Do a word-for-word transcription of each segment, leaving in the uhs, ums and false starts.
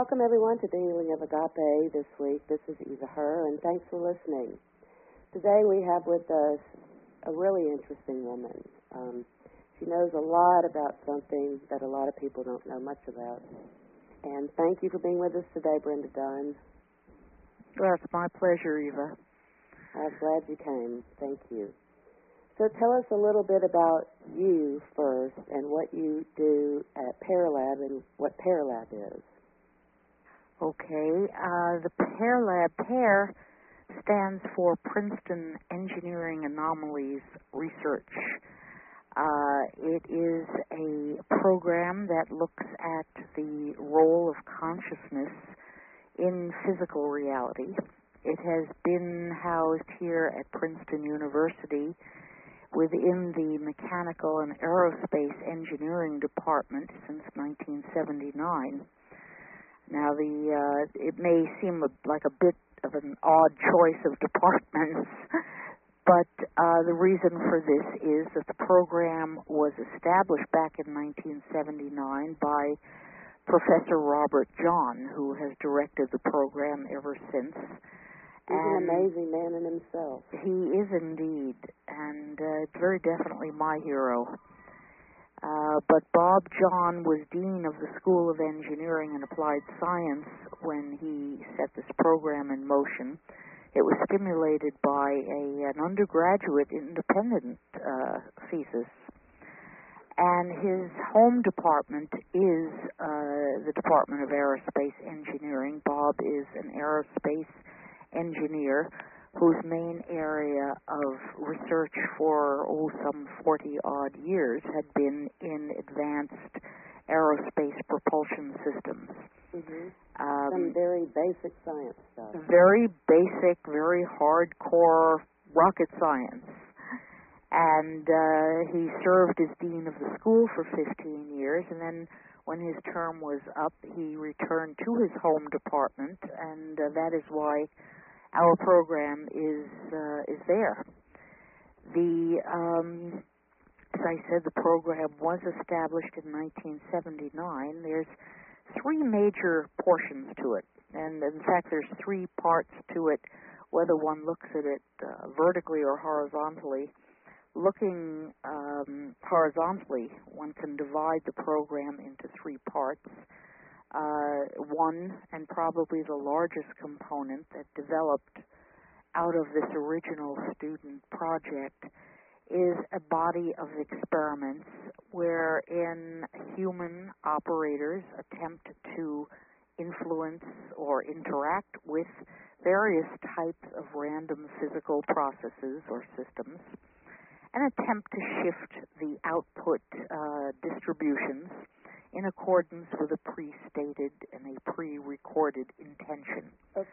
welcome everyone to the Healing of Agape this week. This is Eva Herr, and thanks for listening. Today we have with us a really interesting woman. Um, she knows a lot about something that a lot of people don't know much about. And thank you for being with us today, Brenda Dunn. Well, it's my pleasure, Eva. I'm glad you came. Thank you. So tell us a little bit about you first and what you do at Paralab and what Paralab is. Okay. Uh, the Paralab, PAIR, stands for Princeton Engineering Anomalies Research. Uh, it is a program that looks at the role of consciousness in physical reality. It has been housed here at Princeton University within the Mechanical and Aerospace Engineering Department since nineteen seventy-nine. Now, the uh, it may seem a, like a bit of an odd choice of departments, but uh, the reason for this is that the program was established back in nineteen seventy-nine by Professor Robert John, who has directed the program ever since. He's and an amazing man in himself. He is indeed, and uh, very definitely my hero. Uh, but Bob John was Dean of the School of Engineering and Applied Science when he set this program in motion. It was stimulated by a, an undergraduate independent uh, thesis. And his home department is uh, the Department of Aerospace Engineering. Bob is an aerospace engineer whose main area of research for, oh, some forty-odd years had been in advanced aerospace propulsion systems. Mm-hmm. Um, Some very basic science stuff. Very basic, very hardcore rocket science. And uh, he served as dean of the school for fifteen years, and then when his term was up, he returned to his home department, and uh, that is why our program is uh, is there. The um, as I said, the program was established in nineteen seventy-nine. There's three major portions to it, and in fact, there's three parts to it, whether one looks at it uh, vertically or horizontally. Looking um, horizontally, one can divide the program into three parts. Uh, one, and probably the largest component that developed out of this original student project, is a body of experiments wherein human operators attempt to influence or interact with various types of random physical processes or systems, and attempt to shift the output uh, distributions in accordance with a pre-stated and a pre-recorded intention. Okay.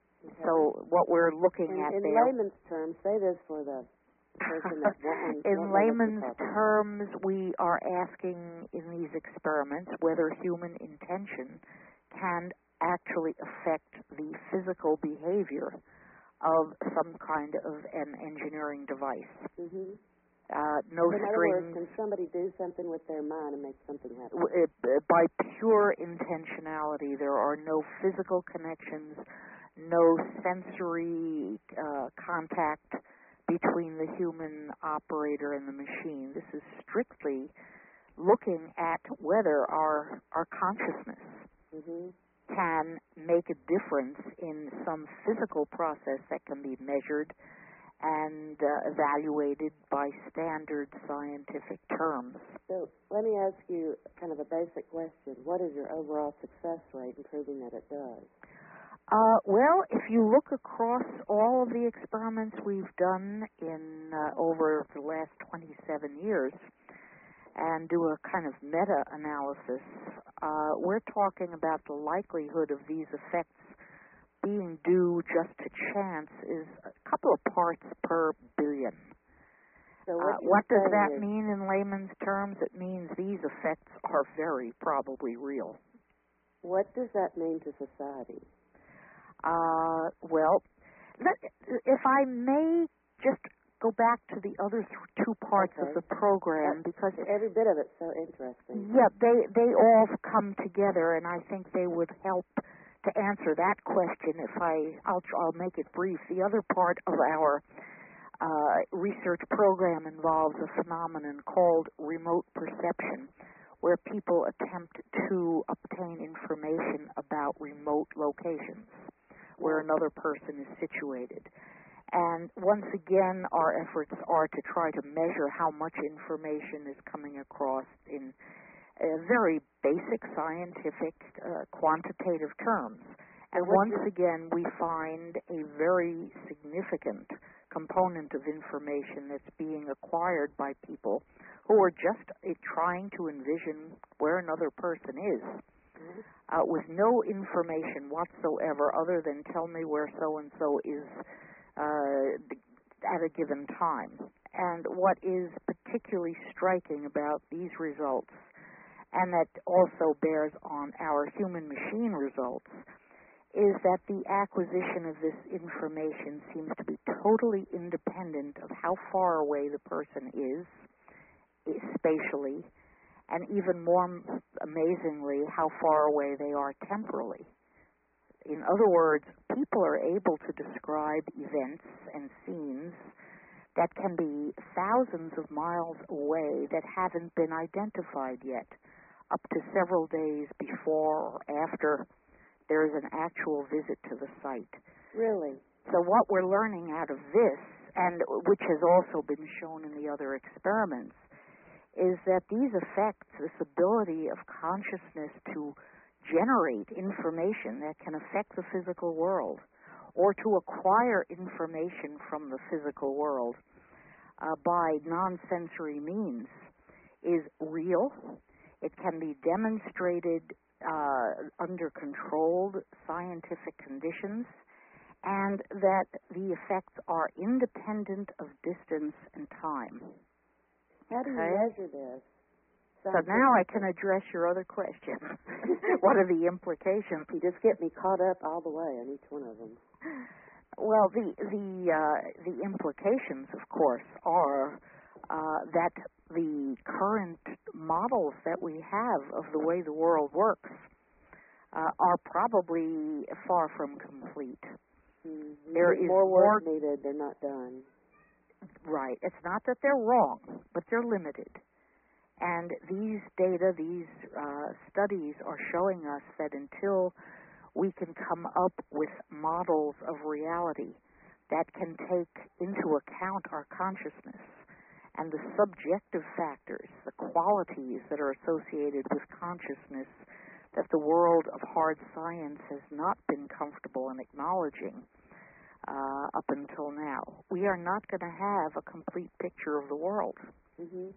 So what we're looking in, at in there... In layman's terms, say this for the person that won't In layman's terms, we are asking in these experiments whether human intention can actually affect the physical behavior of some kind of an engineering device. Mm-hmm. Uh, no in strings. other words, can somebody do something with their mind and make something happen? It, uh, by pure intentionality, there are no physical connections, no sensory uh, contact between the human operator and the machine. This is strictly looking at whether our our consciousness mm-hmm. can make a difference in some physical process that can be measured and uh, evaluated by standard scientific terms. So let me ask you kind of a basic question. What is your overall success rate in proving that it does? Uh, well, if you look across all of the experiments we've done in uh, over the last twenty-seven years and do a kind of meta-analysis, uh, we're talking about the likelihood of these effects being due just to chance is a couple of parts per billion. So what, uh, what does that is, mean in layman's terms? It means these effects are very probably real. What does that mean to society? Uh, well, let, if I may just go back to the other th- two parts okay. of the program, that, because every bit of it's so interesting. Yeah, they they all come together, and I think they would help answer that question, if I, I'll, I'll make it brief. The other part of our uh, research program involves a phenomenon called remote perception, where people attempt to obtain information about remote locations where another person is situated. And once again, our efforts are to try to measure how much information is coming across in uh, very basic scientific uh, quantitative terms. And once again, we find a very significant component of information that's being acquired by people who are just uh, trying to envision where another person is, uh, with no information whatsoever other than tell me where so-and-so is uh, at a given time. And what is particularly striking about these results, and that also bears on our human-machine results, is that the acquisition of this information seems to be totally independent of how far away the person is, is spatially, and even more amazingly, how far away they are temporally. In other words, people are able to describe events and scenes that can be thousands of miles away that haven't been identified yet, up to several days before or after there is an actual visit to the site. Really? So what we're learning out of this, and which has also been shown in the other experiments, is that these effects, this ability of consciousness to generate information that can affect the physical world, or to acquire information from the physical world uh, by non-sensory means, is real. It can be demonstrated uh, under controlled scientific conditions, and that the effects are independent of distance and time. How do you Okay? measure this? So now I can address your other question. What are the implications? You just get me caught up all the way on each one of them. Well, the the uh, the implications, of course, are uh, that the current models that we have of the way the world works uh, are probably far from complete. Mm. There is more work more needed. They're not done. Right. It's not that they're wrong, but they're limited. And these data, these uh, studies are showing us that until we can come up with models of reality that can take into account our consciousness and the subjective factors, the qualities that are associated with consciousness that the world of hard science has not been comfortable in acknowledging uh, up until now, we are not going to have a complete picture of the world. Mm-hmm.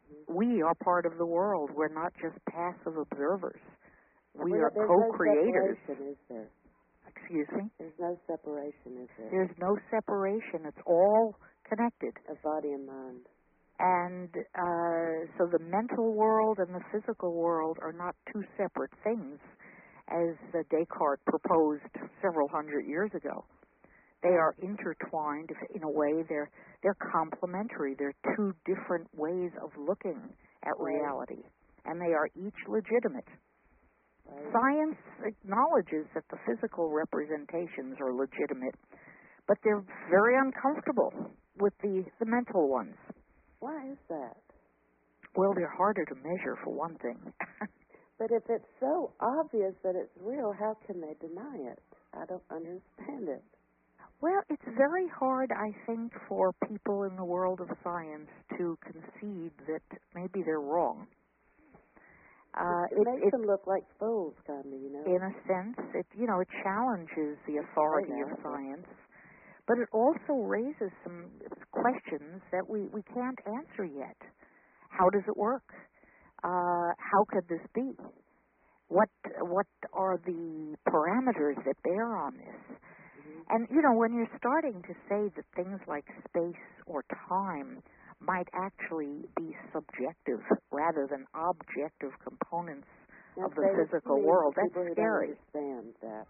We are part of the world. We're not just passive observers. We well, are there's co-creators. No separation, is there? Excuse me? There's no separation, is there? There's no separation. It's all connected. Of body and mind. And uh, so the mental world and the physical world are not two separate things, as uh, Descartes proposed several hundred years ago. They are intertwined in a way. They're they're complementary. They're two different ways of looking at reality, and they are each legitimate. Right. Science acknowledges that the physical representations are legitimate, but they're very uncomfortable with the, the mental ones. Why is that? Well, they're harder to measure, for one thing. But if it's so obvious that it's real, how can they deny it? I don't understand it. Well, it's very hard, I think, for people in the world of science to concede that maybe they're wrong. Uh, it, it makes it, them look like fools, kind of, you know. In a sense, it you know it challenges the authority know, of science, but it also raises some questions that we, we can't answer yet. How does it work? Uh, how could this be? What what are the parameters that bear on this? And, you know, when you're starting to say that things like space or time might actually be subjective rather than objective components now, of the physical world, that's scary. People don't understand that.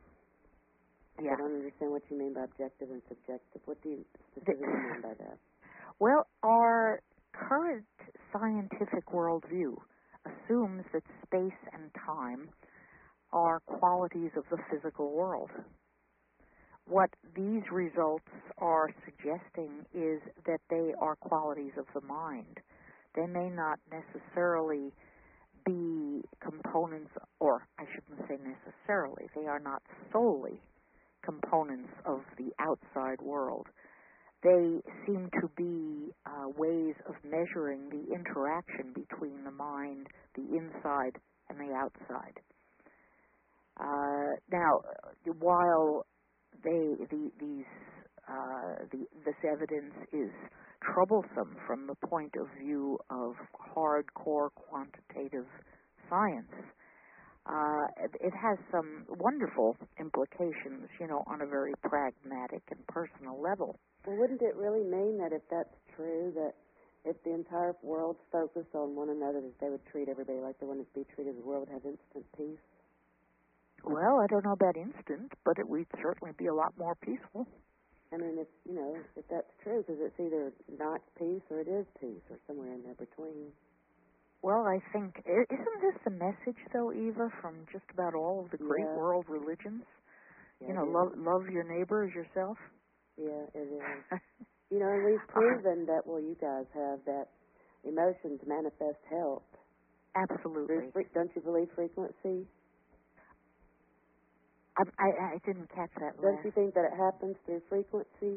Yeah. I don't understand what you mean by objective and subjective. What do you specifically mean by that? Well, our current scientific worldview assumes that space and time are qualities of the physical world. What these results are suggesting is that they are qualities of the mind. They may not necessarily be components, or I shouldn't say necessarily, they are not solely components of the outside world. They seem to be uh, ways of measuring the interaction between the mind, the inside, and the outside. Uh, now, while they, the, these, uh, the, this evidence is troublesome from the point of view of hardcore quantitative science, uh, it has some wonderful implications, you know, on a very pragmatic and personal level. Well, wouldn't it really mean that if that's true, that if the entire world focused on one another, that they would treat everybody like they wanted to be treated, the world would have instant peace? Well, I don't know about instant, but it would certainly be a lot more peaceful. I mean, if, you know, if that's true, because it's either not peace or it is peace, or somewhere in there between. Well, I think, isn't this the message, though, Eva, from just about all of the great Yeah. world religions? Yeah, you know, love, love your neighbor as yourself? Yeah, it is. You know, and we've proven that, well, you guys have, that emotions manifest health. Absolutely. Fre- don't you believe frequency? I, I, I didn't catch that last. Don't you think that it happens through frequency?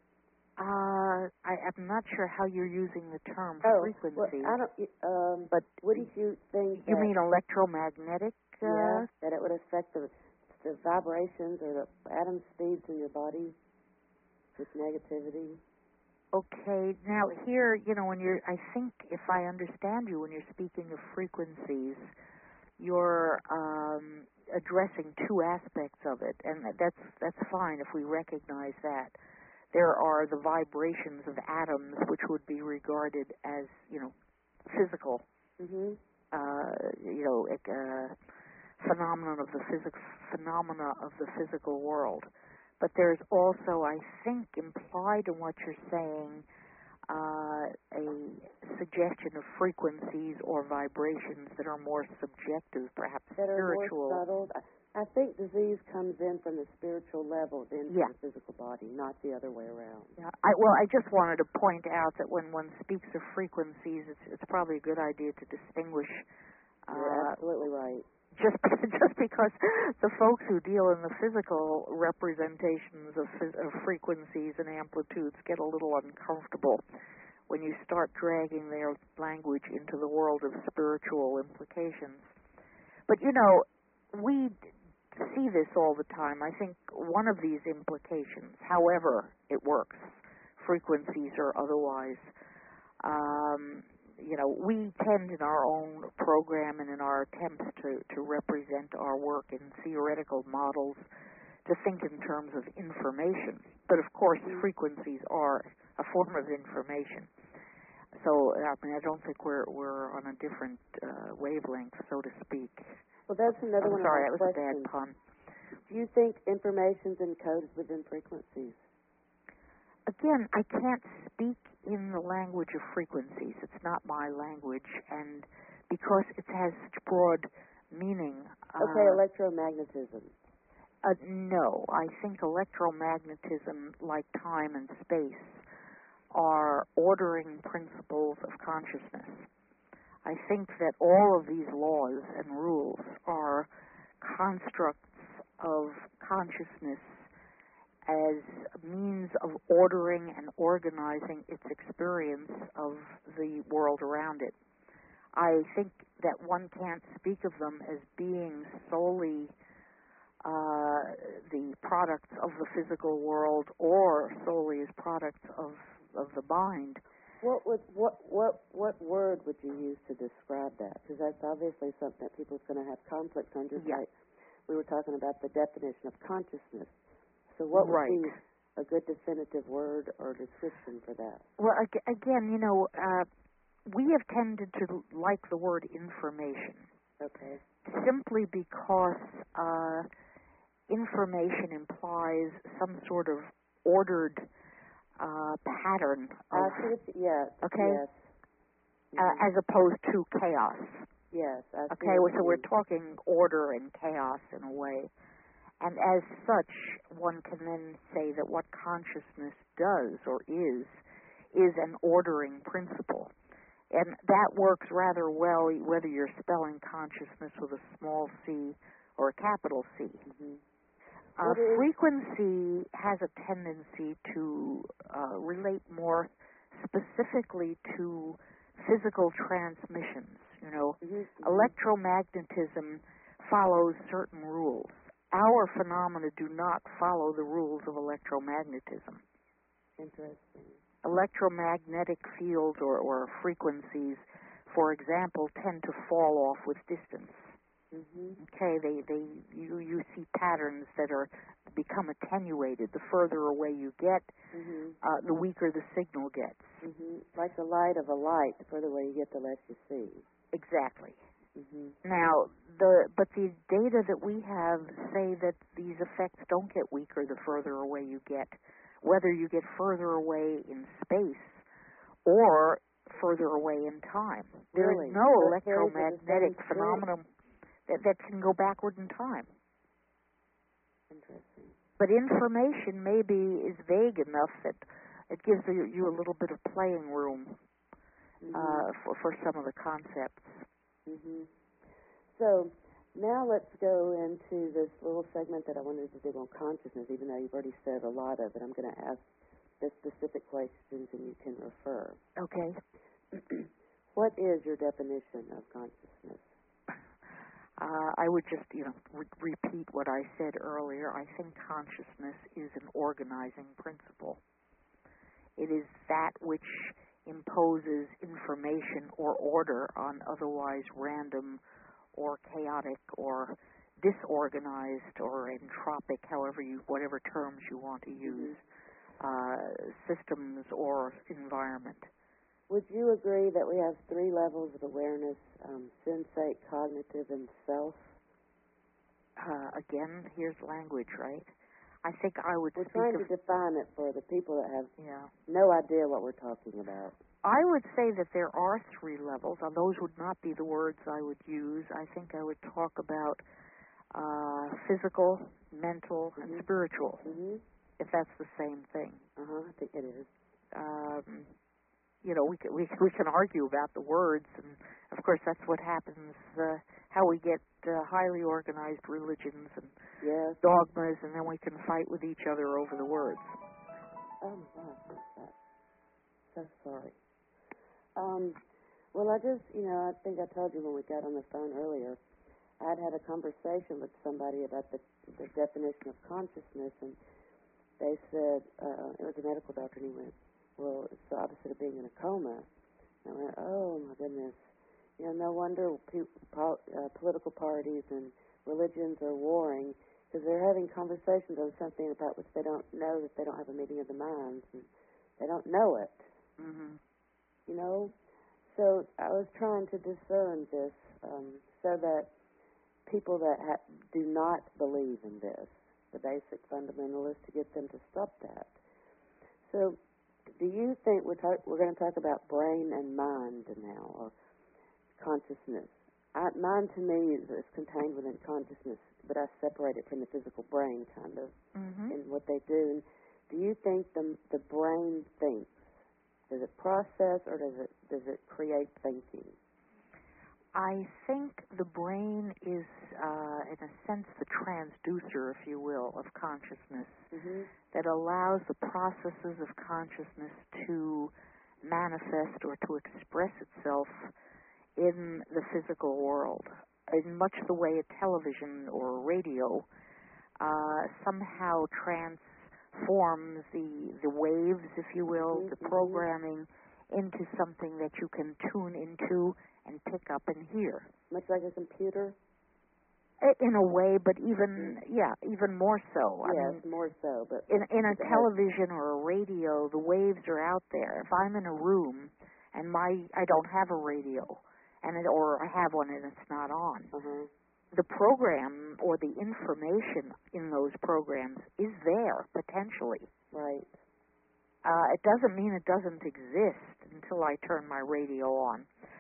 Uh, I, I'm not sure how you're using the term oh, frequency. Well, I don't, um, but wouldn't you think You that, mean electromagnetic? Uh, yeah, that it would affect the, the vibrations or the atom speeds in your body with negativity? Okay, now here, you know, when you're, I think if I understand you, when you're speaking of frequencies, you're um, addressing two aspects of it, and that's that's fine if we recognize that. There are the vibrations of atoms, which would be regarded as, you know, physical, mm-hmm. uh, you know, uh, phenomenon of the physics, phenomena of the physical world. But there's also, I think, implied in what you're saying, uh, a suggestion of frequencies or vibrations that are more subjective, perhaps that are spiritual. more subtle. I think disease comes in from the spiritual level into yeah. the physical body, not the other way around. Yeah. I, well, I just wanted to point out that when one speaks of frequencies, it's, it's probably a good idea to distinguish. You're uh, absolutely right. Just just because the folks who deal in the physical representations of, of frequencies and amplitudes get a little uncomfortable when you start dragging their language into the world of spiritual implications. But, you know, we see this all the time. I think one of these implications, however it works, frequencies or otherwise, um, you know, we tend in our own program and in our attempts to, to represent our work in theoretical models to think in terms of information. But, of course, frequencies are a form of information. So, I mean, I don't think we're we're on a different uh, wavelength, so to speak. Well, that's another I'm one sorry, of that my was questions. a bad pun. Do you think information's encoded within frequencies? Again, I can't speak in the language of frequencies. It's not my language, and because it has such broad meaning. Okay, uh, electromagnetism. Uh, no, I think electromagnetism, like time and space, are ordering principles of consciousness. I think that all of these laws and rules are constructs of consciousness as a means of ordering and organizing its experience of the world around it. I think that one can't speak of them as being solely uh, the products of the physical world or solely as products of, of the mind. What would what what what word would you use to describe that? Because that's obviously something that people's going to have conflicts on. Just Yeah. like we were talking about the definition of consciousness. So what Right. would be a good definitive word or description for that? Well, ag- again, you know, uh, we have tended to like the word information. Okay. Simply because uh, information implies some sort of ordered uh, pattern of, Uh, so it's, yes. okay? Yes. uh, Mhm. as opposed to chaos. Yes, I see Okay, what so you we're mean. talking order and chaos in a way. And as such, one can then say that what consciousness does or is, is an ordering principle. And that works rather well whether you're spelling consciousness with a small c or a capital C. Mm-hmm. Uh, What is- frequency has a tendency to uh, relate more specifically to physical transmissions. You know, Mm-hmm. Mm-hmm. electromagnetism follows certain rules. Our phenomena do not follow the rules of electromagnetism. Interesting. Electromagnetic fields or, or frequencies, for example, tend to fall off with distance. Mm-hmm. Okay, they, they you, you see patterns that are become attenuated. The further away you get, Mm-hmm. uh, the weaker the signal gets. Mm-hmm. Like the light of a light, the further away you get, the less you see. Exactly. Mm-hmm. Now, the but the data that we have say that these effects don't get weaker the further away you get, whether you get further away in space or further away in time. There Really? is no Both carries with the electromagnetic same spirit? phenomenon that, that can go backward in time. Interesting. But information maybe is vague enough that it gives you, you a little bit of playing room Mm-hmm. uh, for, for some of the concepts. Mm-hmm. So now let's go into this little segment that I wanted to do on consciousness, even though you've already said a lot of it. I'm going to ask the specific questions and you can refer. Okay. What is your definition of consciousness? Uh, I would just, you know, re- repeat what I said earlier. I think consciousness is an organizing principle. It is that which imposes information or order on otherwise random or chaotic or disorganized or entropic, however you, whatever terms you want to use, uh, systems or environment. Would you agree that we have three levels of awareness, um, sensate, cognitive, and self? Uh, again, here's language, right? I think I would We're speak trying of... to define it for the people that have Yeah. no idea what we're talking about. I would say that there are three levels, and those would not be the words I would use. I think I would talk about uh, physical, mental, Mm-hmm. and spiritual, Mm-hmm. if that's the same thing. Uh-huh, I think it is. Um, you know, we can, we, we can argue about the words, and of course that's what happens, uh, how we get uh, highly organized religions and Yes. dogmas, and then we can fight with each other over the words. Oh, my gosh, what's that? So sorry. Um, well, I just, you know, I think I told you when we got on the phone earlier, I'd had a conversation with somebody about the, the definition of consciousness, and they said, uh, it was a medical doctor, and he went, well, it's the opposite of being in a coma. And I went, oh, my goodness. You know, no wonder pe- po- uh, political parties and religions are warring, because they're having conversations on something about which they don't know, that they don't have a meeting of the minds, and they don't know it. Mm-hmm. You know? So I was trying to discern this um, so that people that ha- do not believe in this, the basic fundamentalists, to get them to stop that. So do you think we're, talk- we're going to talk about brain and mind now, or consciousness? I, mind to me is, is contained within consciousness, but I separate it from the physical brain, kind of, Mm-hmm. in what they do. And do you think the the brain thinks? Does it process, or does it does it create thinking? I think the brain is, uh, in a sense, the transducer, if you will, of consciousness Mm-hmm. that allows the processes of consciousness to manifest or to express itself in the physical world, in much the way a television or a radio uh, somehow transforms the the waves, if you will, Mm-hmm. the programming into something that you can tune into and pick up and hear. Much like a computer? I- In a way, but even, yeah, even more so. I Yes, mean, more so. But in, in a it has- television or a radio, the waves are out there. If I'm in a room and my I don't have a radio, and it, or I have one and it's not on, uh-huh. the program or the information in those programs is there potentially. Right. Uh, it doesn't mean it doesn't exist until I turn my radio on.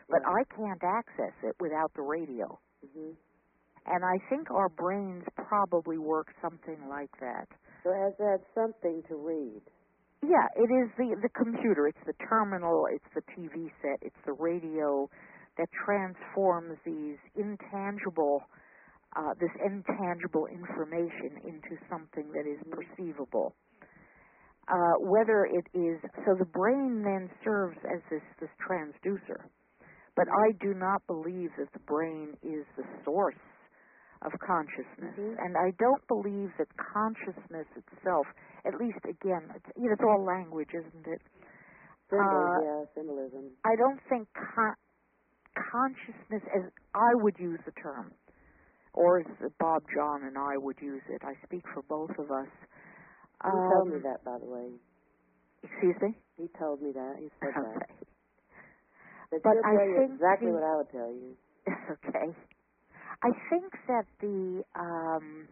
but yeah. I can't access it without the radio. Mhm. And I think our brains probably work something like that. So it has to have something to read. Yeah, it is the the computer. It's the terminal. It's the T V set. It's the radio that transforms these intangible, uh, this intangible information into something that is Mhm. perceivable. Uh, whether it is so, the brain then serves as this this transducer. But Mhm. I do not believe that the brain is the source of consciousness, Mhm. and I don't believe that consciousness itself, at least again, it's, you know, it's all language, isn't it? Symbols, Uh, yeah, symbolism. I don't think con- consciousness, as I would use the term, or as Bob, John, and I would use it. I speak for both of us. He Um, told me that, by the way. Excuse me? He told me that. He said that. Okay. But, But he'll I tell you think exactly the- what I would tell you. Okay. I think that the um,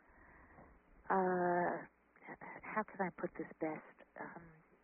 uh, how can I put this best? Um,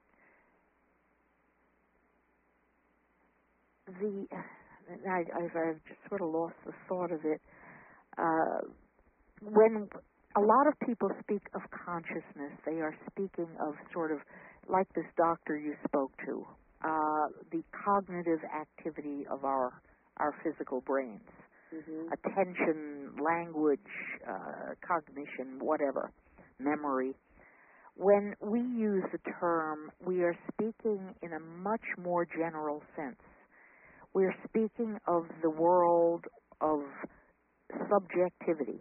the I, I've, I've just sort of lost the thought of it. Uh, when a lot of people speak of consciousness, they are speaking of sort of like this doctor you spoke to, uh, the cognitive activity of our our physical brains. Mhm. Attention, language, uh, cognition, whatever, memory. When we use the term, we are speaking in a much more general sense. We're speaking of the world of subjectivity.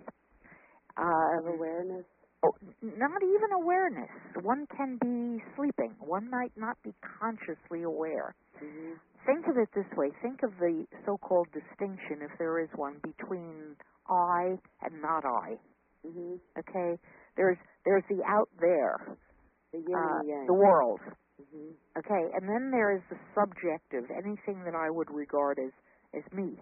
Of Um, awareness. oh, not even awareness. One can be sleeping. One might not be consciously aware. Mhm. Think of it this way. Think of the so-called distinction, if there is one, between I and not I. Mhm. Okay? There's there's the out there, The yin uh, and the yang. the world. Mhm. Okay? And then there is the subjective, anything that I would regard as, as me.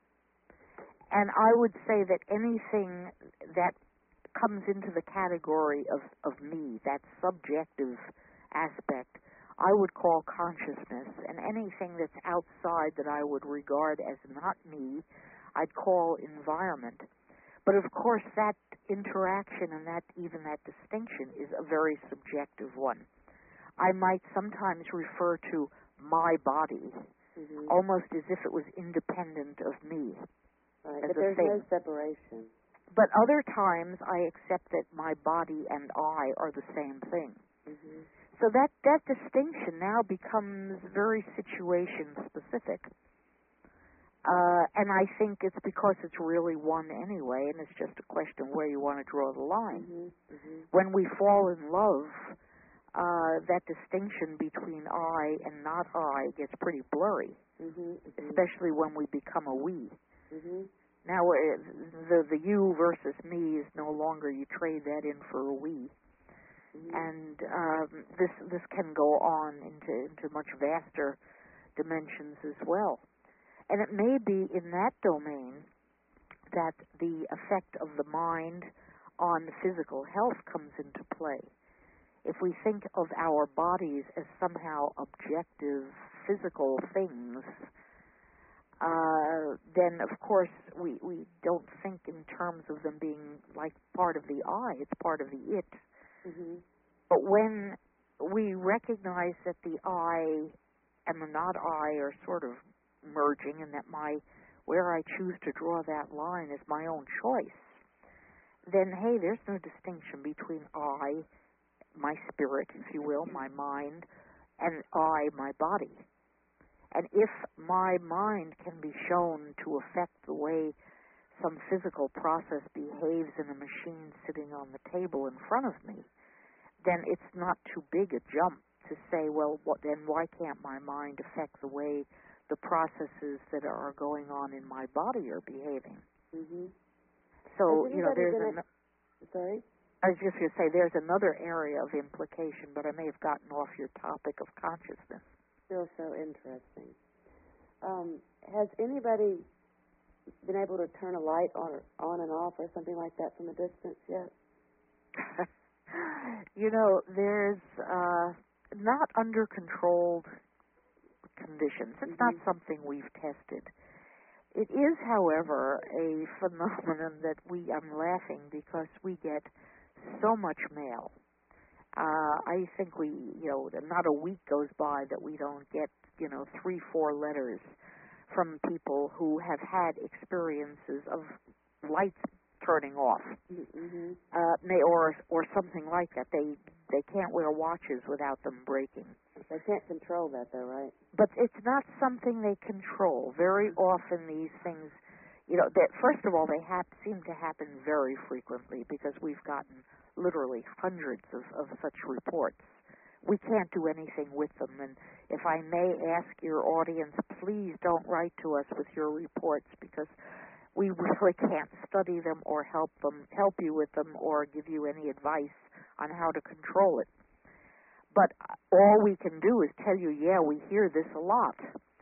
And I would say that anything that comes into the category of, of me, that subjective aspect, I would call consciousness, and anything that's outside that I would regard as not me, I'd call environment. But of course, that interaction and that even that distinction is a very subjective one. I might sometimes refer to my body Mhm. almost as if it was independent of me. Right. as But a there's thing. no separation. But other times I accept that my body and I are the same thing. Mhm. So that, that distinction now becomes very situation specific. Uh, and I think it's because it's really one anyway, and it's just a question where you want to draw the line. Mhm. Mhm. When we fall in love, uh, that distinction between I and not I gets pretty blurry, Mhm. Mhm. especially when we become a we. Mhm. Now, uh, the the you versus me is no longer, you trade that in for a we. Mhm. And um, this this can go on into into much vaster dimensions as well. And it may be in that domain that the effect of the mind on physical health comes into play. If we think of our bodies as somehow objective physical things, uh, then of course we, we don't think in terms of them being like part of the I, it's part of the it. Mhm. But when we recognize that the I and the not I are sort of merging, and that my where I choose to draw that line is my own choice, then hey, there's no distinction between I, my spirit, if you will, my mind, and I, my body. And if my mind can be shown to affect the way some physical process behaves in a machine sitting on the table in front of me, then it's not too big a jump to say, well, what, then why can't my mind affect the way the processes that are going on in my body are behaving? Mhm. So, Has you know, anybody there's been an, a- Sorry? I was just going to say there's another area of implication, but I may have gotten off your topic of consciousness. Still so interesting. Um, has anybody been able to turn a light on or, on and off or something like that from a distance yet? You know, there's uh, not under controlled conditions. It's Mm-hmm. not something we've tested. It is, however, a phenomenon that we, I'm laughing because we get so much mail. Uh, I think we, you know, not a week goes by that we don't get, you know, three, four letters from people who have had experiences of lights turning off, Mm-hmm. uh, may, or or something like that. They they can't wear watches without them breaking. They can't control that, though, right? But it's not something they control. Very often these things, you know, that first of all, they have, seem to happen very frequently because we've gotten literally hundreds of, of such reports. We can't do anything with them. And if I may ask your audience, please don't write to us with your reports because we really can't study them or help them, help you with them or give you any advice on how to control it. But all we can do is tell you, yeah, we hear this a lot.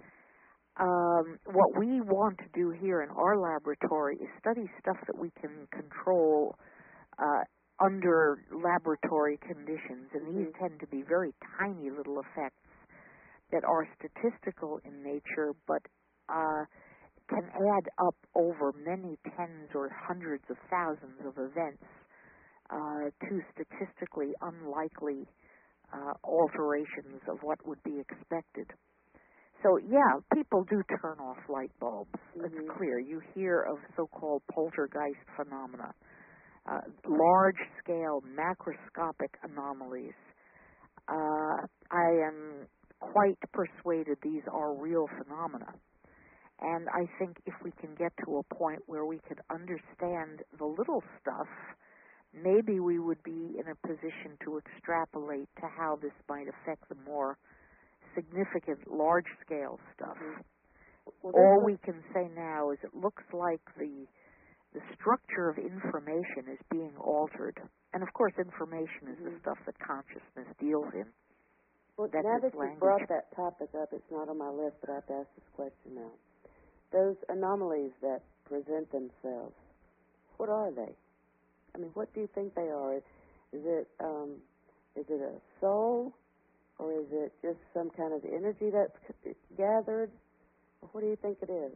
Um, what we want to do here in our laboratory is study stuff that we can control uh, under laboratory conditions, and these Mm-hmm. tend to be very tiny little effects that are statistical in nature, but uh, can add up over many tens or hundreds of thousands of events uh, to statistically unlikely uh, alterations of what would be expected. So, yeah, people do turn off light bulbs. Mm-hmm. It's clear. You hear of so-called poltergeist phenomena, uh, large-scale macroscopic anomalies. Uh, I am quite persuaded these are real phenomena. And I think if we can get to a point where we could understand the little stuff, maybe we would be in a position to extrapolate to how this might affect the more significant large-scale stuff. Mm-hmm. Well, All we can say now is it looks like the the structure of information is being altered. And, of course, information is Mm-hmm. the stuff that consciousness deals in. Well, That's now its that you language. brought that topic up, it's not on my list, but I have to ask this question now. Those anomalies that present themselves, what are they? I mean, what do you think they are? Is it um, is it a soul, or is it just some kind of energy that's c- gathered? Or what do you think it is?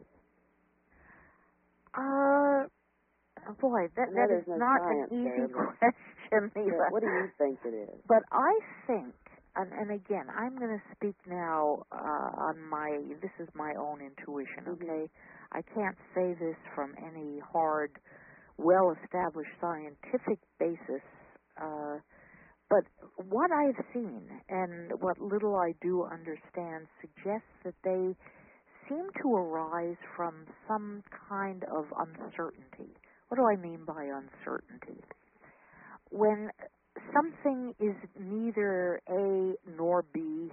Uh, boy, that, I know that is there's no not an science easy there, but- question, But Eva. what do you think it is? But I think, and, and again, I'm going to speak now uh, on my, this is my own intuition, Mhm. okay? I can't say this from any hard, well-established scientific basis, uh, but what I've seen and what little I do understand suggests that they seem to arise from some kind of uncertainty. What do I mean by uncertainty? When something is neither A nor B,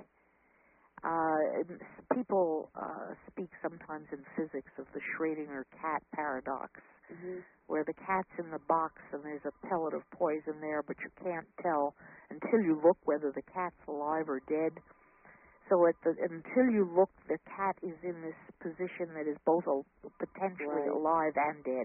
uh, people uh, speak sometimes in physics of the Schrödinger cat paradox, Mhm. where the cat's in the box and there's a pellet of poison there, but you can't tell until you look whether the cat's alive or dead. So at the, until you look, the cat is in this position that is both a, potentially Right. alive and dead.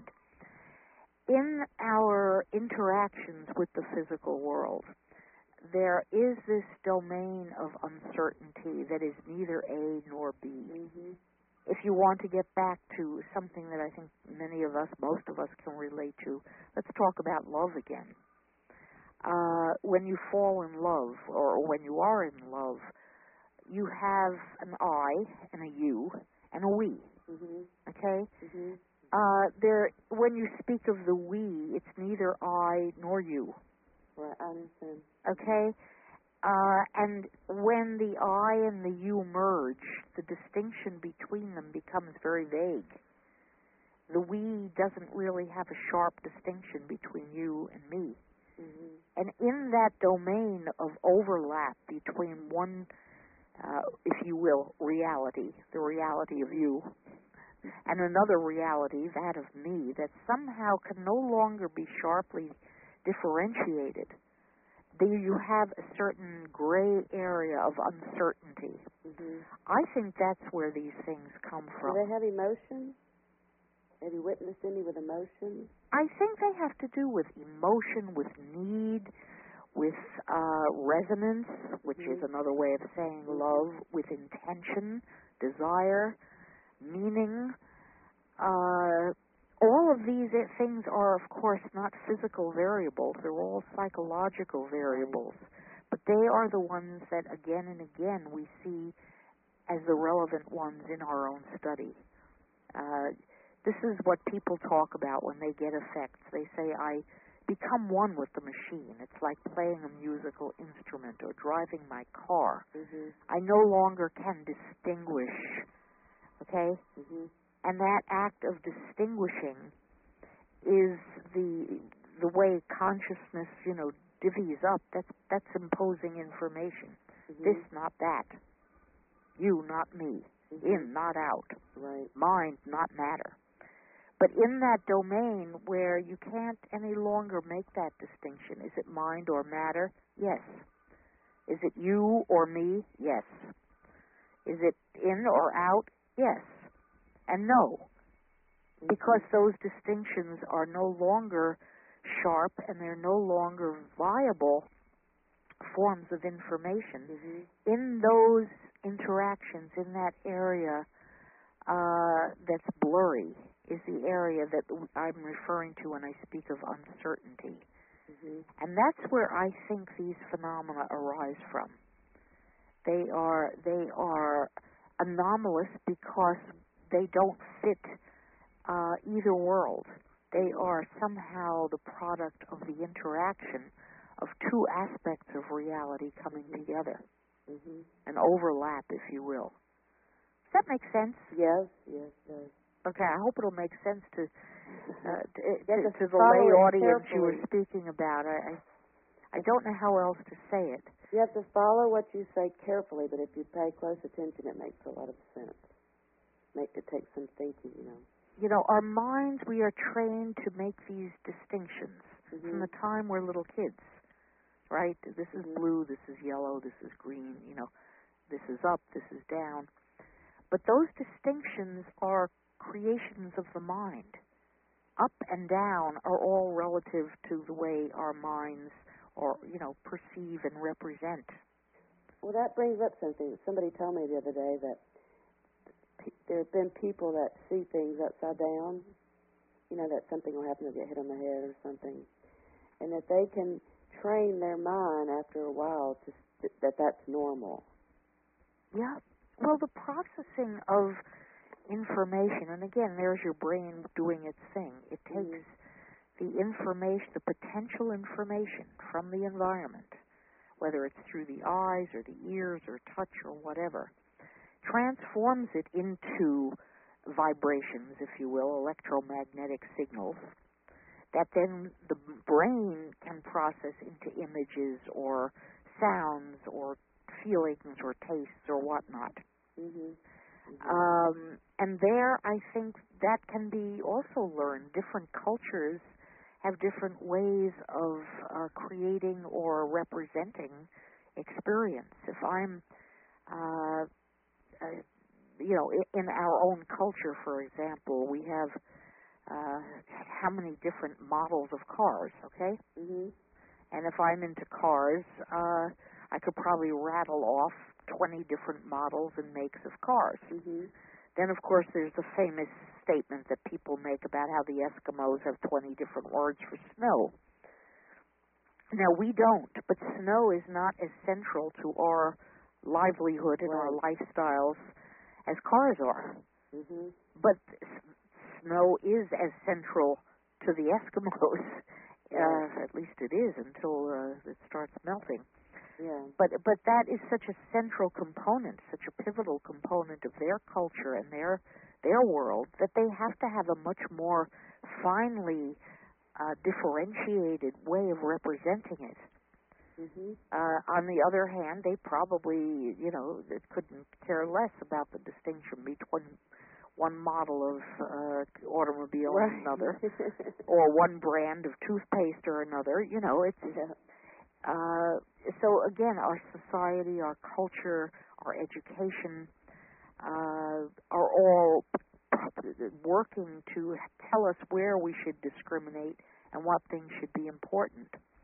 In our interactions with the physical world, there is this domain of uncertainty that is neither A nor B. Mhm. If you want to get back to something that I think many of us, most of us can relate to, let's talk about love again. Uh, when you fall in love, or when you are in love, you have an I and a you and a we, Mhm. okay? Mhm. Uh, there, when you speak of the we, it's neither I nor you, Right. I understand. okay? Uh, and when the I and the you merge, the distinction between them becomes very vague. The we doesn't really have a sharp distinction between you and me. Mhm. And in that domain of overlap between one, uh, if you will, reality, the reality of you, and another reality, that of me, that somehow can no longer be sharply differentiated, there you have a certain gray area of uncertainty. Mhm. I think that's where these things come Do from. they have emotions? Have you witnessed any with emotions? I think they have to do with emotion, with need, with uh, resonance, which Mhm. is another way of saying Mhm. love, with intention, desire, meaning. Uh, all of these things are, of course, not physical variables. They're all psychological variables. But they are the ones that, again and again, we see as the relevant ones in our own study. Uh, this is what people talk about when they get effects. They say, I become one with the machine. It's like playing a musical instrument or driving my car. Mhm. I no longer can distinguish, okay? Mhm. And that act of distinguishing is the the way consciousness, you know, divvies up. That's that's imposing information. Mhm. This, not that. You, not me. Mhm. In, not out. Right. Mind, not matter. But in that domain where you can't any longer make that distinction, is it mind or matter? Yes. Is it you or me? Yes. Is it in or out? Yes. And no. Because those distinctions are no longer sharp and they're no longer viable forms of information. Mhm. In those interactions, in that area uh, that's blurry, is the area that I'm referring to when I speak of uncertainty. Mhm. And that's where I think these phenomena arise from. They are they are anomalous because they don't fit uh, either world. They are somehow the product of the interaction of two aspects of reality coming together, Mhm. an overlap, if you will. Does that make sense? Yes. Yes. Yes. Okay, I hope it'll make sense to uh, to, Yeah, to, just to the follow lay it audience you were carefully. speaking about. I, I I don't know how else to say it. You have to follow what you say carefully, but if you pay close attention, it makes a lot of sense. Make it take some thinking, you know. You know, our minds, we are trained to make these distinctions Mhm. from the time we're little kids, right? This is Mhm. blue, this is yellow, this is green, you know, this is up, this is down. But those distinctions are creations of the mind. Up and down are all relative to the way our minds, or you know, perceive and represent. Well, that brings up something. Somebody told me the other day that pe- there have been people that see things upside down. You know, that something will happen, they'll get hit on the head or something, and that they can train their mind after a while to s- that that's normal. Yeah. Well, the processing of information, and again, there's your brain doing its thing. It takes Mhm. the information, the potential information from the environment, whether it's through the eyes or the ears or touch or whatever, transforms it into vibrations, if you will, electromagnetic signals, that then the brain can process into images or sounds or feelings or tastes or whatnot. Mhm. Mhm. Um, and there, I think that can be also learned. Different cultures have different ways of uh, creating or representing experience. If I'm, uh, uh, you know, in, in our own culture, for example, we have uh, how many different models of cars, okay? Mhm. And if I'm into cars, uh, I could probably rattle off twenty different models and makes of cars. Mhm. Then, of course, there's the famous statement that people make about how the Eskimos have twenty different words for snow. Now, we don't, but snow is not as central to our livelihood and our Right. lifestyles as cars are. Mhm. But s- snow is as central to the Eskimos, Right. uh, at least it is until uh, it starts melting. Yeah. But but that is such a central component, such a pivotal component of their culture and their their world, that they have to have a much more finely uh, differentiated way of representing it. Mhm. Uh, on the other hand, they probably, you know, they couldn't care less about the distinction between one model of uh, automobile Right. and another, or one brand of toothpaste or another. You know, it's Yeah. uh, so again, our society, our culture, our education uh, are all working to tell us where we should discriminate and what things should be important.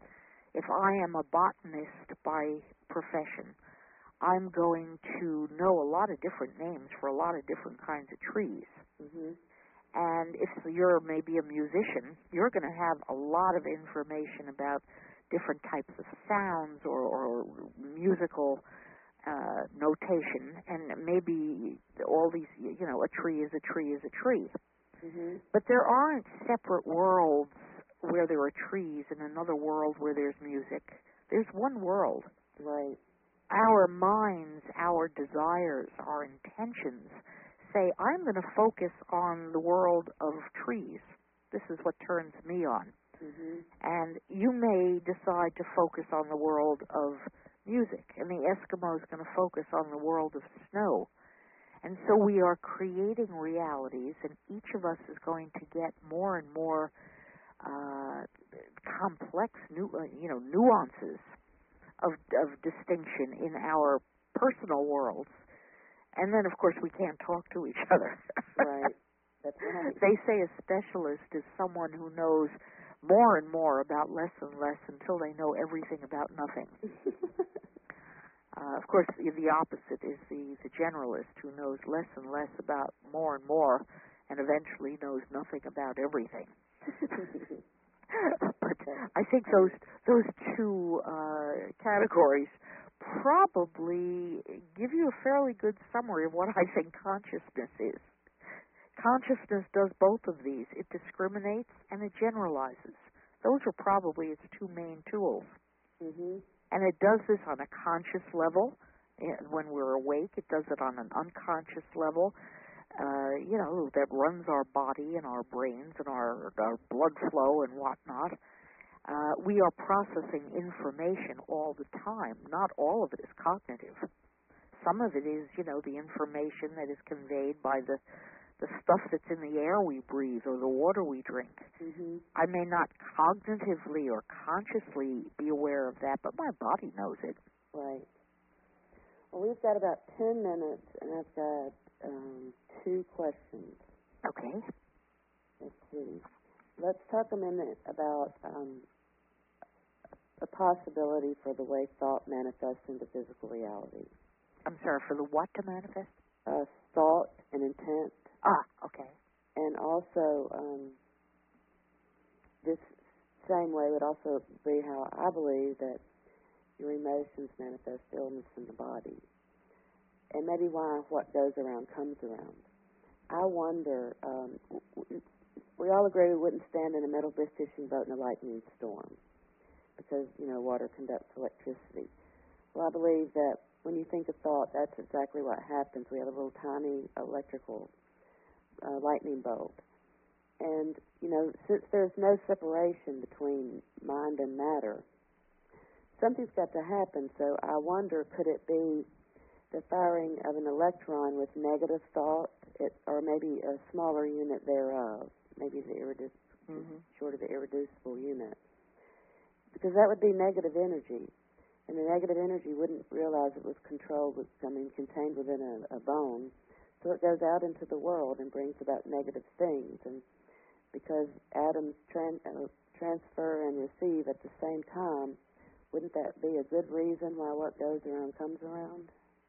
if I am a botanist by profession, I'm going to know a lot of different names for a lot of different kinds of trees. Mhm. And if you're maybe a musician, you're going to have a lot of information about different types of sounds or, or musical uh, notation, and maybe all these, you know, a tree is a tree is a tree. Mhm. But there aren't separate worlds where there are trees and another world where there's music. There's one world. Right. Our minds, our desires, our intentions say, I'm going to focus on the world of trees. This is what turns me on. Mhm. And you may decide to focus on the world of music, and the Eskimo is going to focus on the world of snow. And so we are creating realities, and each of us is going to get more and more uh, complex, nu- uh, you know, nuances of, of distinction in our personal worlds. And then, of course, we can't talk to each other. Right. That's right. They say a specialist is someone who knows more and more about less and less until they know everything about nothing. Uh, of course, the, the opposite is the, the generalist who knows less and less about more and more and eventually knows nothing about everything. But I think those those two uh, categories probably give you a fairly good summary of what I think consciousness is. Consciousness does both of these. It discriminates and it generalizes. Those are probably its two main tools. Mhm. And it does this on a conscious level. When we're awake, it does it on an unconscious level, uh, you know, that runs our body and our brains and our, our blood flow and whatnot. Uh, we are processing information all the time. Not all of it is cognitive. Some of it is, you know, the information that is conveyed by the the stuff that's in the air we breathe or the water we drink. Mhm. I may not cognitively or consciously be aware of that, but my body knows it. Right. Well, we've got about ten minutes, and I've got um, two questions. Okay. Let's see. Let's talk a minute about um, a possibility for the way thought manifests into physical reality. I'm sorry, for the what to manifest? Uh, thought and intent. Ah, okay. And also, um, this same way would also be how I believe that your emotions manifest illness in the body. And maybe why what goes around comes around. I wonder, um, w- we all agree we wouldn't stand in a metal bisque fishing boat in a lightning storm because, you know, water conducts electricity. Well, I believe that when you think of thought, that's exactly what happens. We have a little tiny electrical uh, lightning bolt. And, you know, since there's no separation between mind and matter, something's got to happen. So I wonder, could it be the firing of an electron with negative thought, it, or maybe a smaller unit thereof, maybe the irreducible, Mm-hmm. short of the irreducible unit? Because that would be negative energy. And the negative energy wouldn't realize it was controlled, with, I mean, contained within a, a bone. So it goes out into the world and brings about negative things. And because atoms tran- uh, transfer and receive at the same time, wouldn't that be a good reason why what goes around comes around?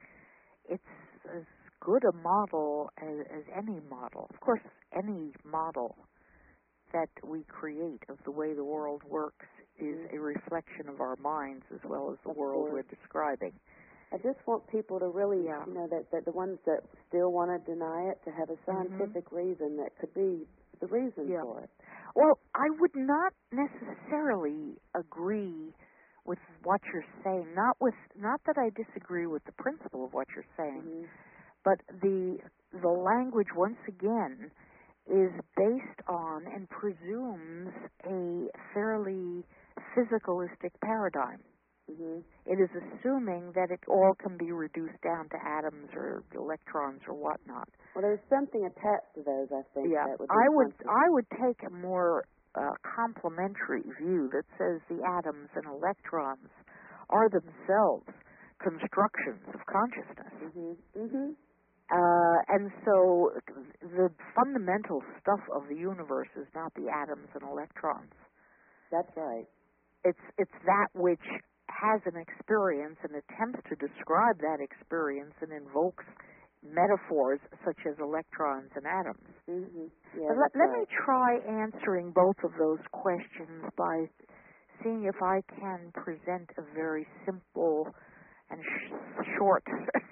It's as good a model as, as any model. Of course, any model that we create of the way the world works is Mm-hmm. a reflection of our minds as well as the Of world course. we're describing. I just want people to really, Yeah. you know, that, that the ones that still want to deny it, to have a scientific Mm-hmm. reason that could be the reason Yeah. for it. Well, I would not necessarily agree with what you're saying. Not with, not that I disagree with the principle of what you're saying, Mm-hmm. but the the language once again is based on and presumes a fairly physicalistic paradigm. Mm-hmm. It is assuming that it all can be reduced down to atoms or electrons or whatnot. Well, there's something attached to those, I think. Yeah, That would be I would conscious. I would take a more uh, complementary view that says the atoms and electrons are themselves constructions of consciousness. Mhm. Mhm. Uh, and so the fundamental stuff of the universe is not the atoms and electrons. That's right. it's it's that which has an experience and attempts to describe that experience and invokes metaphors such as electrons and atoms. Mm-hmm. Yeah, But let, that's let right. me try answering both of those questions by seeing if I can present a very simple and sh- short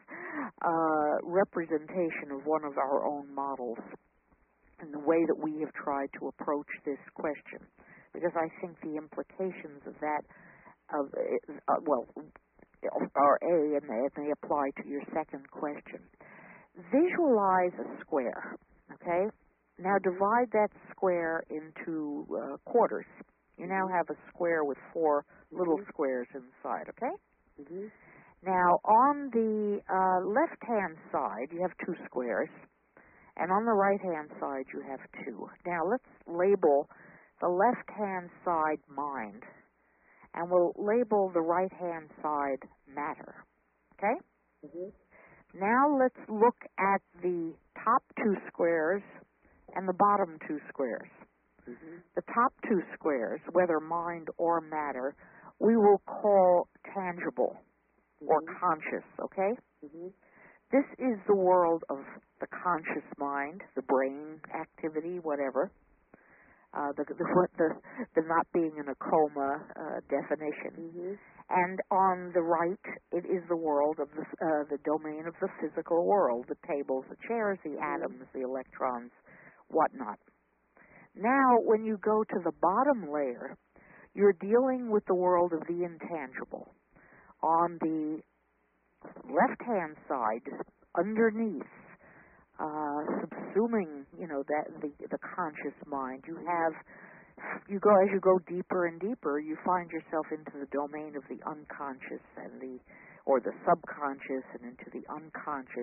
uh, representation of one of our own models and the way that we have tried to approach this question, because I think the implications of that, of uh, well, are A, and they, and they apply to your second question. Visualize a square, okay? Now divide that square into uh, quarters. You now have a square with four little Mm-hmm. squares inside, okay? Mm-hmm. Now on the uh, left-hand side, you have two squares, and on the right-hand side, you have two. Now let's label the left-hand side mind, and we'll label the right-hand side matter, okay? Mm-hmm. Now let's look at the top two squares and the bottom two squares. Mm-hmm. The top two squares, whether mind or matter, we will call tangible or Mm-hmm. conscious, okay? Mm-hmm. This is the world of the conscious mind, the brain activity, whatever. Uh, the, the, the, the not being in a coma uh, definition. Mm-hmm. And on the right, it is the world of the, uh, the domain of the physical world, the tables, the chairs, the atoms, the electrons, whatnot. Now, when you go to the bottom layer, you're dealing with the world of the intangible. On the left-hand side, underneath, uh, subsuming, you know, that the the conscious mind, you have, you go as you go deeper and deeper, you find yourself into the domain of the unconscious and the, or the subconscious and into the unconscious.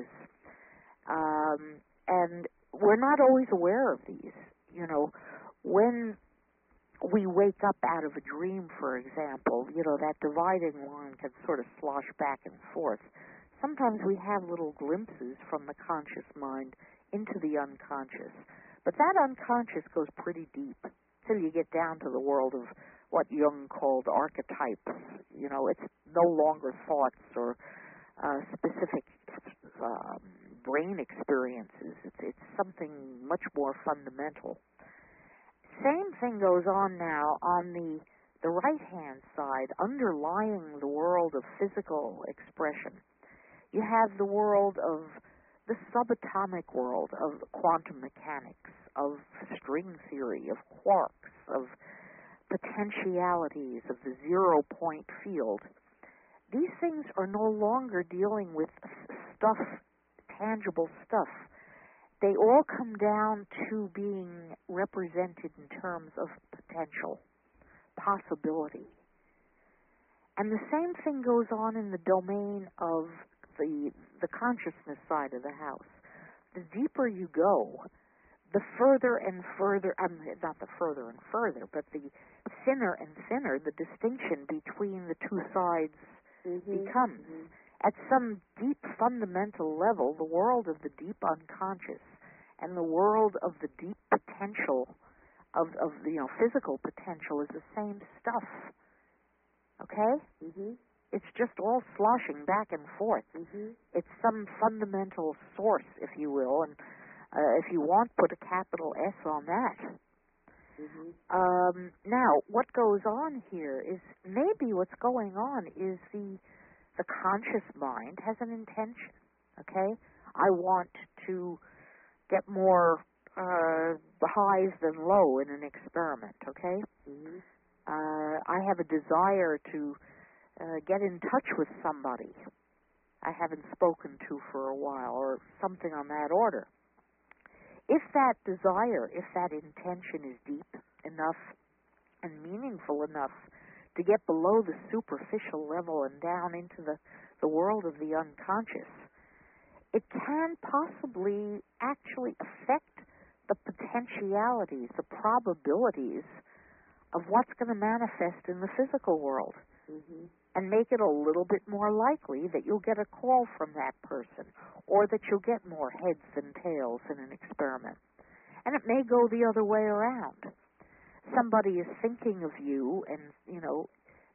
Um, and we're not always aware of these. You know, when we wake up out of a dream, for example, you know, that dividing line can sort of slosh back and forth. Sometimes we have little glimpses from the conscious mind into the unconscious. But that unconscious goes pretty deep till you get down to the world of what Jung called archetypes. You know, it's no longer thoughts or uh, specific um, brain experiences. It's, it's something much more fundamental. Same thing goes on now on the the right-hand side, underlying the world of physical expression. You have the world of the subatomic world of quantum mechanics, of string theory, of quarks, of potentialities, of the zero-point field. These things are no longer dealing with stuff, tangible stuff. They all come down to being represented in terms of potential, possibility. And the same thing goes on in the domain of the the consciousness side of the house. The deeper you go, the further and further, I mean, not the further and further, but the thinner and thinner the distinction between the two sides Mm-hmm. becomes. Mm-hmm. At some deep fundamental level, the world of the deep unconscious and the world of the deep potential of, of the, you know, physical potential is the same stuff. Okay? Mm-hmm. It's just all sloshing back and forth. Mm-hmm. It's some fundamental source, if you will, and uh, if you want, put a capital S on that. Mm-hmm. Um, now, what goes on here is maybe what's going on is the the conscious mind has an intention. Okay, I want to get more uh, highs than low in an experiment. Okay, Mm-hmm. uh, I have a desire to uh, get in touch with somebody I haven't spoken to for a while, or something on that order. If that desire, if that intention is deep enough and meaningful enough to get below the superficial level and down into the, the world of the unconscious, it can possibly actually affect the potentialities, the probabilities of what's going to manifest in the physical world, Mm-hmm. and make it a little bit more likely that you'll get a call from that person, or that you'll get more heads than tails in an experiment. And it may go the other way around. Somebody is thinking of you, and, you know,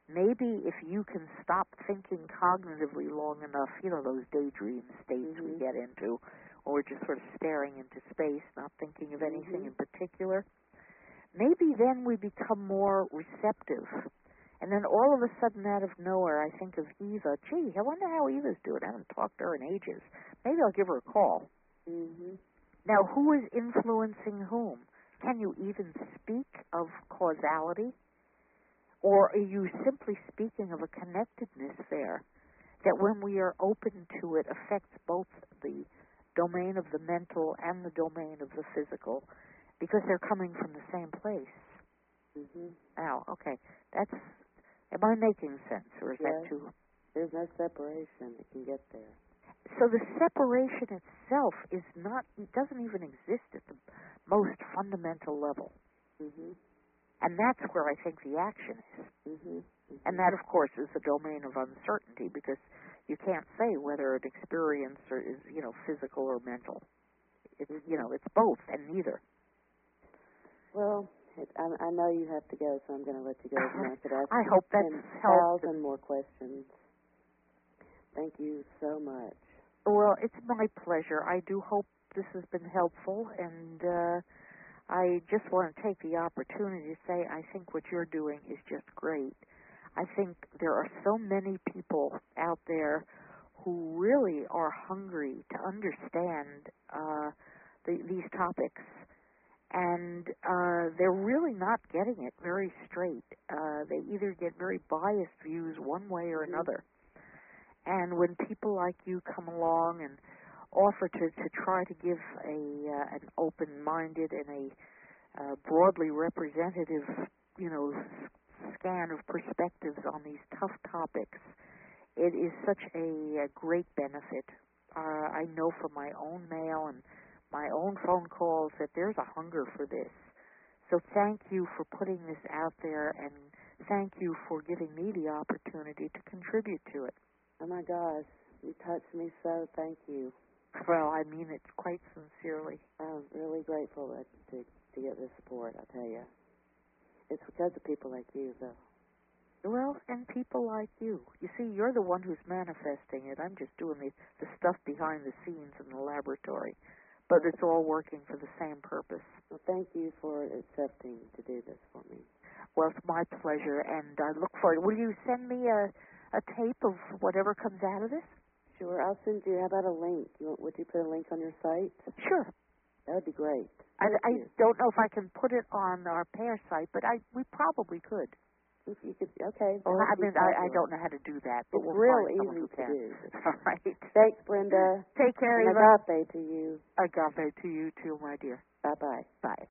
maybe if you can stop thinking cognitively long enough, you know, those daydream states Mm-hmm. we get into, or we're just sort of staring into space, not thinking of anything Mm-hmm. in particular, maybe then we become more receptive. And then all of a sudden, out of nowhere, I think of Eva. Gee, I wonder how Eva's doing. I haven't talked to her in ages. Maybe I'll give her a call. Mm-hmm. Now, who is influencing whom? Can you even speak of causality? Or are you simply speaking of a connectedness there that when we are open to it affects both the domain of the mental and the domain of the physical because they're coming from the same place? Mm-hmm. Now, okay, that's, am I making sense, or is Yes. that too? There's no separation that can get there. So the separation itself is not, it doesn't even exist at the most fundamental level. Mm-hmm. And that's where I think the action is. Mm-hmm. Mm-hmm. And that, of course, is the domain of uncertainty because you can't say whether an experience or is, you know, physical or mental. It's, you know, it's both and neither. Well, it, I, I know you have to go, so I'm going to let you go. And I could ask I hope that's ten helped. thousand more questions. Thank you so much. Well, it's my pleasure. I do hope this has been helpful, and uh, I just want to take the opportunity to say I think what you're doing is just great. I think there are so many people out there who really are hungry to understand uh, the, these topics, and uh, they're really not getting it very straight. Uh, they either get very biased views one way or Mm-hmm. another. And when people like you come along and offer to, to try to give a uh, an open-minded and a uh, broadly representative, you know, s- scan of perspectives on these tough topics, it is such a, a great benefit. Uh, I know from my own mail and my own phone calls that there's a hunger for this. So thank you for putting this out there, and thank you for giving me the opportunity to contribute to it. Oh, my gosh. You touched me so. Thank you. Well, I mean it quite sincerely. I'm really grateful that, to, to get this support, I tell you. It's because of people like you, though. Well, and people like you. You see, you're the one who's manifesting it. I'm just doing the, the stuff behind the scenes in the laboratory. But it's all working for the same purpose. Well, thank you for accepting to do this for me. Well, it's my pleasure, and I look forward. Will you send me a, a tape of whatever comes out of this? Sure, I'll send you. How about a link? You want, would you put a link on your site? Sure. That would be great. I, Thank I you. don't know if I can put it on our pair site, but I we probably could. If you could, okay. Well, that I would be mean, I, I fabulous. don't know how to do that, but It's we'll real find someone easy who to can. do. All right. Thanks, Brenda. Take care, And Eva. agape to you. Agave to you too, my dear. Bye-bye. Bye.